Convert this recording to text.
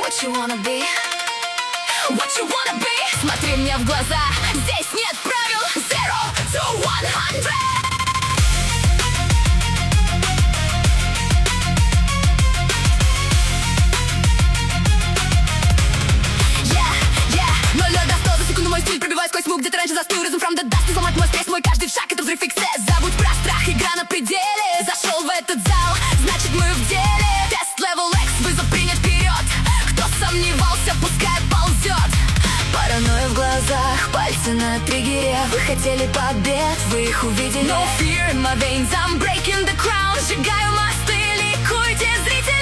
What you wanna be? What you wanna be? Смотри мне в глаза, здесь нет правил. 0 to 100. Пробиваю сквозь мук, где-то раньше застыл. Рhythm from the dust, сломать мой стресс, мой каждый шаг — это взрыв иксес. Забудь про страх, игра на пределе. Зашел в этот зал, значит мы в деле. Тест level X, вызов принят вперед. Кто сомневался, пускай ползет. Паранойя в глазах, пальцы на триггере. Вы хотели побед, вы их увидели. No fear in my veins, I'm breaking the crown. Сжигаю мосты, ликуйте, зрители.